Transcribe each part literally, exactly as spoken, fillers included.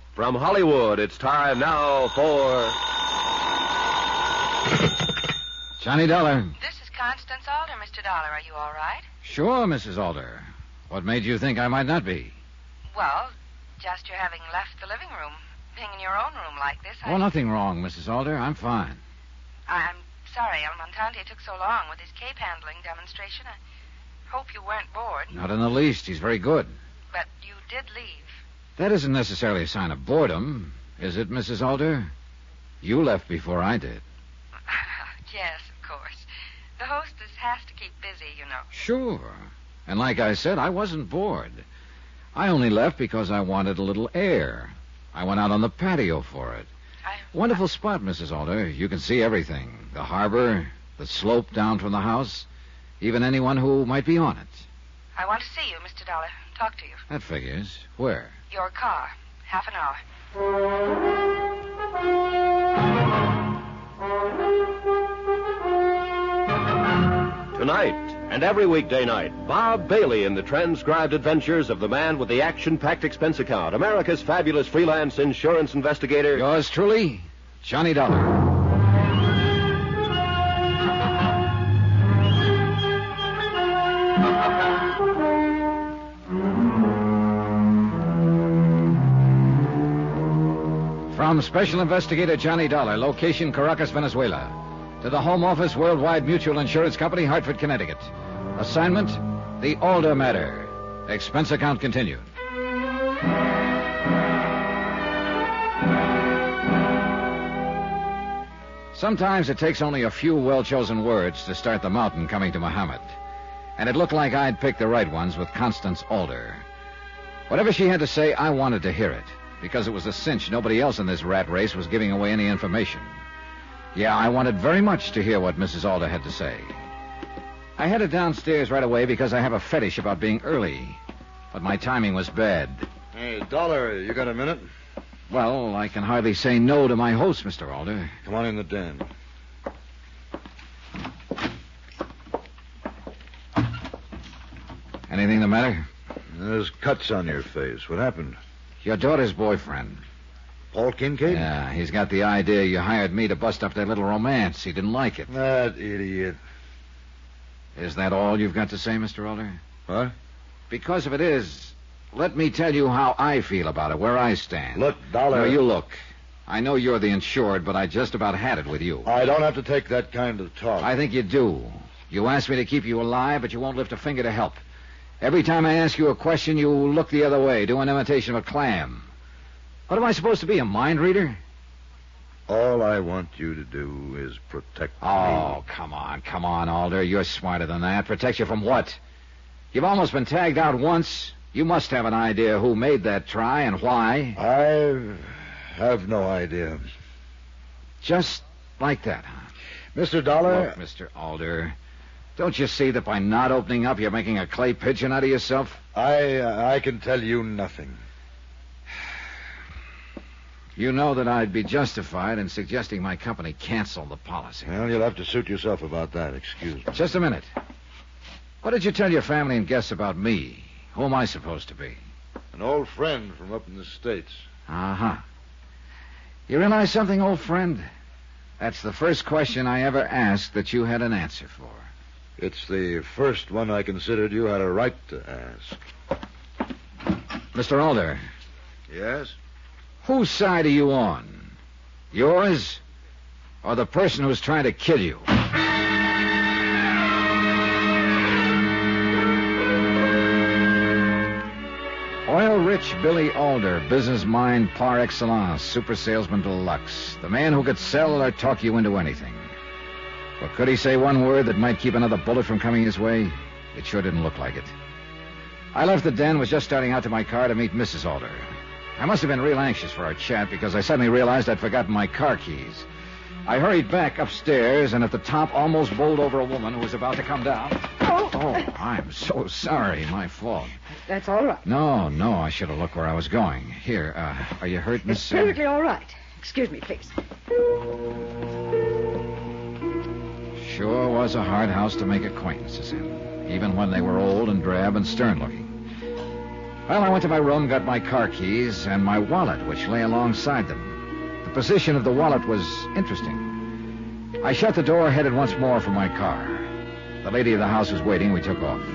From Hollywood, it's time now for... Johnny Dollar. This is Constance Alder, Mister Dollar. Are you all right? Sure, Missus Alder. What made you think I might not be? Well, just your having left the living room. Being in your own room like this, I... Oh, nothing wrong, Missus Alder. I'm fine. I'm sorry El Montante took so long with his cape handling demonstration. I hope you weren't bored. Not in the least. He's very good. But you did leave. That isn't necessarily a sign of boredom, is it, Missus Alder? You left before I did. Yes, of course. The hostess has to keep busy, you know. Sure. And like I said, I wasn't bored. I only left because I wanted a little air. I went out on the patio for it. I... Wonderful spot, Missus Alder. You can see everything. The harbor, the slope down from the house, even anyone who might be on it. I want to see you, Mister Dollar. Talk to you. That figures. Where? Your car. Half an hour. Tonight, and every weekday night, Bob Bailey in the transcribed adventures of the man with the action-packed expense account, America's fabulous freelance insurance investigator. Yours truly, Johnny Dollar. From Special Investigator Johnny Dollar, location Caracas, Venezuela, to the Home Office, Worldwide Mutual Insurance Company, Hartford, Connecticut. Assignment, the Alder matter. Expense account continued. Sometimes it takes only a few well-chosen words to start the mountain coming to Muhammad. And it looked like I'd picked the right ones with Constance Alder. Whatever she had to say, I wanted to hear it, because it was a cinch nobody else in this rat race was giving away any information. Yeah, I wanted very much to hear what Missus Alder had to say. I headed downstairs right away because I have a fetish about being early. But my timing was bad. Hey, Dollar, you got a minute? Well, I can hardly say no to my host, Mister Alder. Come on in the den. Anything the matter? There's cuts on your face. What happened? Your daughter's boyfriend. Paul Kincaid? Yeah, he's got the idea you hired me to bust up their little romance. He didn't like it. That idiot. Is that all you've got to say, Mister Alder? What? Because if it is, let me tell you how I feel about it, where I stand. Look, Dollar... No, you look. I know you're the insured, but I just about had it with you. I don't have to take that kind of talk. I think you do. You asked me to keep you alive, but you won't lift a finger to help. Every time I ask you a question, you look the other way, do an imitation of a clam. What am I supposed to be, a mind reader? All I want you to do is protect oh, me. Oh, come on, come on, Alder. You're smarter than that. Protect you from what? You've almost been tagged out once. You must have an idea who made that try and why. I have no idea. Just like that, huh? Mister Dollar... Look, Mister Alder, don't you see that by not opening up, you're making a clay pigeon out of yourself? I uh, I can tell you nothing. You know that I'd be justified in suggesting my company cancel the policy. Well, you'll have to suit yourself about that. Excuse me. Just a minute. What did you tell your family and guests about me? Who am I supposed to be? An old friend from up in the States. Uh-huh. You realize something, old friend? That's the first question I ever asked that you had an answer for. It's the first one I considered you had a right to ask. Mister Alder. Yes? Whose side are you on? Yours or the person who's trying to kill you? Oil-rich Billy Alder, business mind par excellence, super salesman deluxe. The man who could sell or talk you into anything. But could he say one word that might keep another bullet from coming his way? It sure didn't look like it. I left the den, was just starting out to my car to meet Missus Alder. I must have been real anxious for our chat because I suddenly realized I'd forgotten my car keys. I hurried back upstairs and at the top almost bowled over a woman who was about to come down. Oh, Oh, I'm so sorry. My fault. that's all right. No, no, I should have looked where I was going. Here, uh, are you hurt, Miss... It's perfectly all right. Excuse me, please. Sure was a hard house to make acquaintances in, even when they were old and drab and stern-looking. Well, I went to my room, got my car keys, and my wallet, which lay alongside them. The position of the wallet was interesting. I shut the door, headed once more for my car. The lady of the house was waiting. We took off.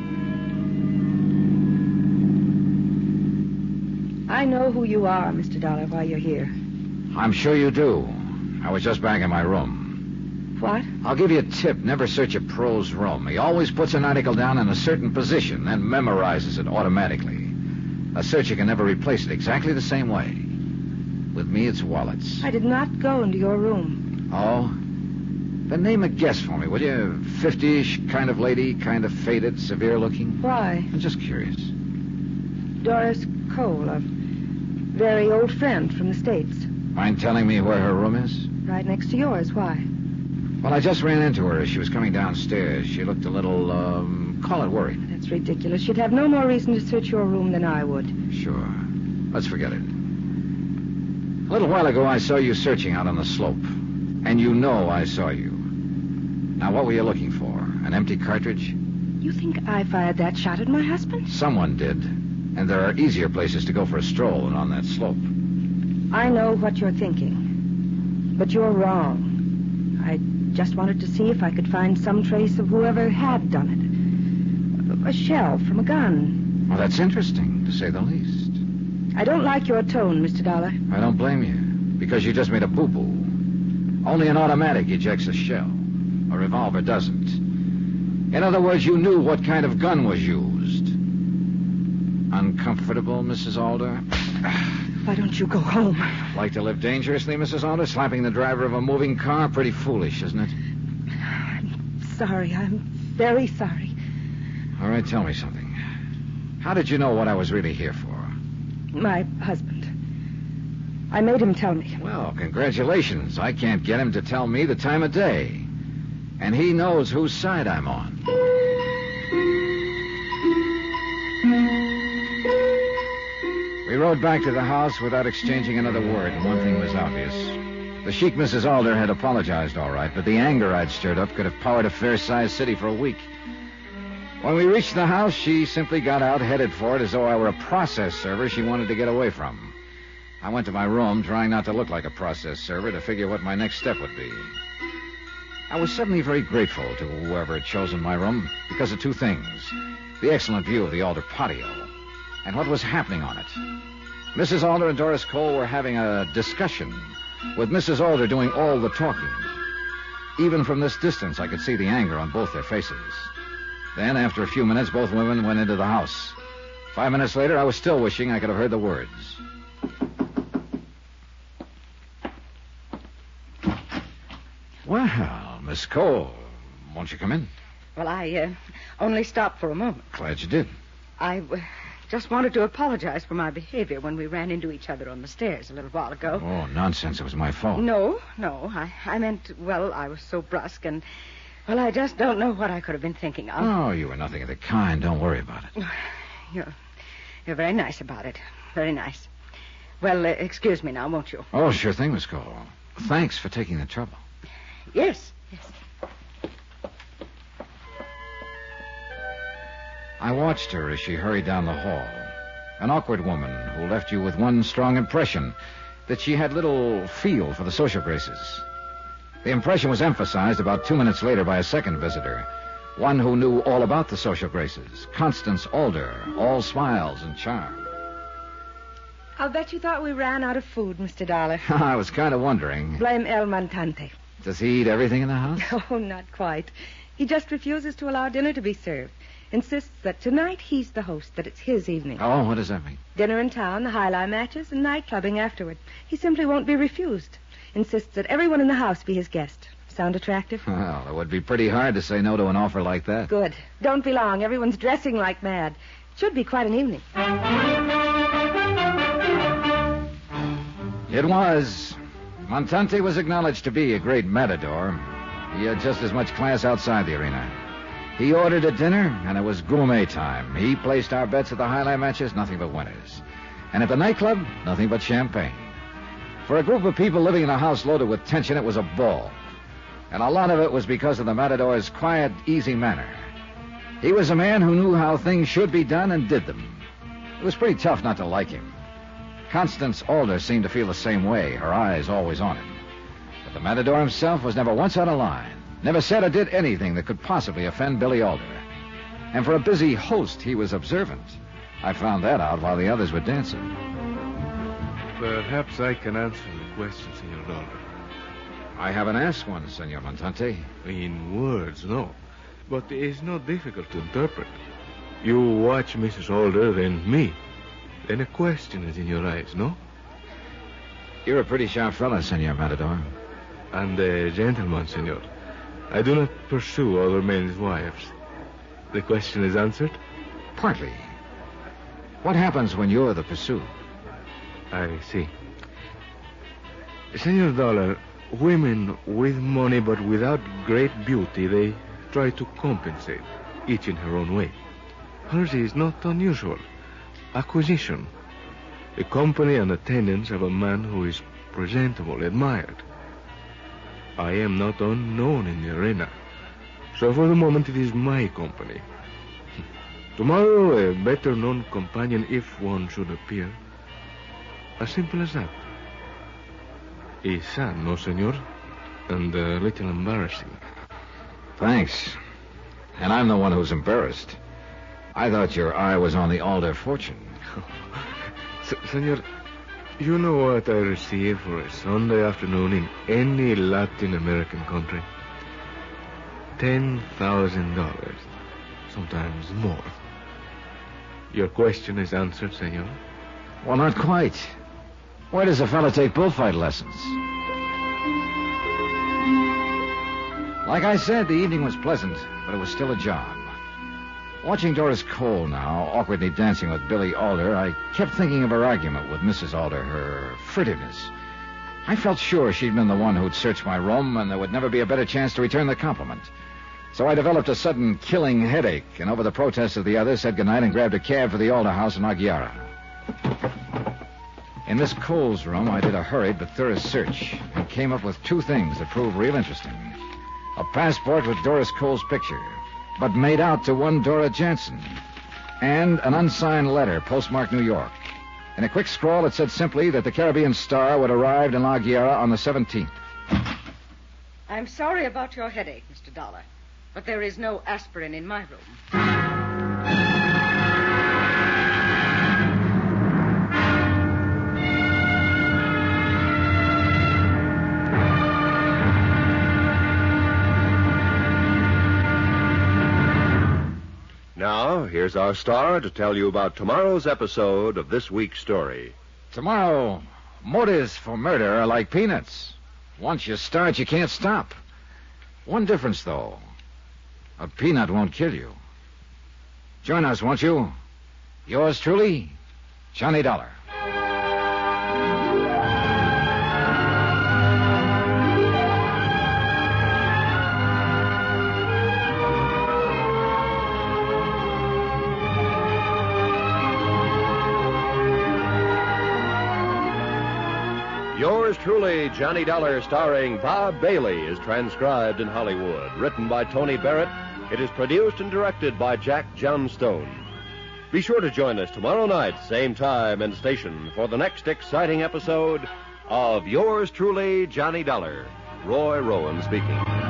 I know who you are, Mister Dollar, why you're here. I'm sure you do. I was just back in my room. What? I'll give you a tip. Never search a pro's room. He always puts an article down in a certain position, then memorizes it automatically. A searcher can never replace it exactly the same way. With me, it's wallets. I did not go into your room. Oh? Then name a guess for me, will you? fifty-ish kind of lady, kind of faded, severe looking? Why? I'm just curious. Doris Cole, a very old friend from the States. Mind telling me where her room is? Right next to yours. Why? Well, I just ran into her as she was coming downstairs. She looked a little, um, call it worried. That's ridiculous. She'd have no more reason to search your room than I would. Sure. Let's forget it. A little while ago, I saw you searching out on the slope. And you know I saw you. Now, what were you looking for? An empty cartridge? You think I fired that shot at my husband? Someone did. And there are easier places to go for a stroll than on that slope. I know what you're thinking. But you're wrong. I just wanted to see if I could find some trace of whoever had done it. A shell from a gun. Well, that's interesting, to say the least. I don't like your tone, Mister Dollar. I don't blame you. Because you just made a boo-boo. Only an automatic ejects a shell. A revolver doesn't. In other words, you knew what kind of gun was used. Uncomfortable, Missus Alder? Why don't you go home? Like to live dangerously, Missus Alder? Slapping the driver of a moving car? Pretty foolish, isn't it? I'm sorry. I'm very sorry. All right, tell me something. How did you know what I was really here for? My husband. I made him tell me. Well, congratulations. I can't get him to tell me the time of day. And he knows whose side I'm on. We rode back to the house without exchanging another word, and one thing was obvious. The chic Missus Alder had apologized all right, but the anger I'd stirred up could have powered a fair-sized city for a week. When we reached the house, she simply got out, headed for it as though I were a process server she wanted to get away from. I went to my room, trying not to look like a process server, to figure what my next step would be. I was suddenly very grateful to whoever had chosen my room because of two things. The excellent view of the Alder patio, and what was happening on it. Missus Alder and Doris Cole were having a discussion, with Missus Alder doing all the talking. Even from this distance, I could see the anger on both their faces. Then, after a few minutes, both women went into the house. Five minutes later, I was still wishing I could have heard the words. Well, Miss Cole, won't you come in? Well, I uh, only stopped for a moment. Glad you did. I uh, just wanted to apologize for my behavior when we ran into each other on the stairs a little while ago. Oh, nonsense. It was my fault. No, no. I, I meant, well, I was so brusque and, well, I just don't know what I could have been thinking of. Oh, you were nothing of the kind. Don't worry about it. You're, you're very nice about it. Very nice. Well, uh, excuse me now, won't you? Oh, sure thing, Miss Cole. Thanks for taking the trouble. Yes, yes. I watched her as she hurried down the hall. An awkward woman who left you with one strong impression, that she had little feel for the social graces. The impression was emphasized about two minutes later by a second visitor, one who knew all about the social graces, Constance Alder, all smiles and charm. I'll bet you thought we ran out of food, Mister Dollar. I was kind of wondering. Blame El Montante. Does he eat everything in the house? Oh, not quite. He just refuses to allow dinner to be served. Insists that tonight he's the host, that it's his evening. Oh, what does that mean? Dinner in town, the high-lie matches, and night clubbing afterward. He simply won't be refused. Insists that everyone in the house be his guest. Sound attractive? Well, it would be pretty hard to say no to an offer like that. Good. Don't be long. Everyone's dressing like mad. It should be quite an evening. It was. Montante was acknowledged to be a great matador. He had just as much class outside the arena. He ordered a dinner, and it was gourmet time. He placed our bets at the highlight matches, nothing but winners. And at the nightclub, nothing but champagne. For a group of people living in a house loaded with tension, it was a ball. And a lot of it was because of the matador's quiet, easy manner. He was a man who knew how things should be done and did them. It was pretty tough not to like him. Constance Alder seemed to feel the same way, her eyes always on him. But the Matador himself was never once out of line, never said or did anything that could possibly offend Billy Alder. And for a busy host, he was observant. I found that out while the others were dancing. Perhaps I can answer the question, Senor Dollar. I haven't asked one, Senor Montante. In words, no. But it's not difficult to interpret. You watch Missus Alder and me. Then a question is in your eyes, no? You're a pretty sharp fella, Senor Matador. And a gentleman, senor. I do not pursue other men's wives. The question is answered? Partly. What happens when you're the pursued? I see. Senor Dollar, women with money but without great beauty, they try to compensate, each in her own way. Hers is not unusual. Acquisition. The company and attendance of a man who is presentable, admired. I am not unknown in the arena, so for the moment it is my company. Tomorrow, a better-known companion, if one should appear. As simple as that. It's sad, no, senor? And a little embarrassing. Thanks. And I'm the one who's embarrassed. I thought your eye was on the Alder fortune. S- senor, you know what I receive for a Sunday afternoon in any Latin American country? Ten thousand dollars. Sometimes more. Your question is answered, senor? Well, not quite. Where does a fella take bullfight lessons? Like I said, the evening was pleasant, but it was still a job. Watching Doris Cole now, awkwardly dancing with Billy Alder, I kept thinking of her argument with Missus Alder, her furtiveness. I felt sure she'd been the one who'd searched my room, and there would never be a better chance to return the compliment. So I developed a sudden killing headache, and over the protests of the others, said goodnight and grabbed a cab for the Alder house in Aguilera. In Miss Cole's room, I did a hurried but thorough search and came up with two things that proved real interesting. A passport with Doris Cole's picture, but made out to one Dora Jansen, and an unsigned letter postmarked New York. In a quick scrawl, it said simply that the Caribbean Star would arrive in La Guerra on the seventeenth. I'm sorry about your headache, Mister Dollar, but there is no aspirin in my room. Now, here's our star to tell you about tomorrow's episode of this week's story. Tomorrow, motives for murder are like peanuts. Once you start, you can't stop. One difference, though. A peanut won't kill you. Join us, won't you? Yours truly, Johnny Dollar. Yours truly, Johnny Dollar, starring Bob Bailey, is transcribed in Hollywood. Written by Tony Barrett, it is produced and directed by Jack Johnstone. Be sure to join us tomorrow night, same time and station, for the next exciting episode of Yours truly, Johnny Dollar. Roy Rowan speaking.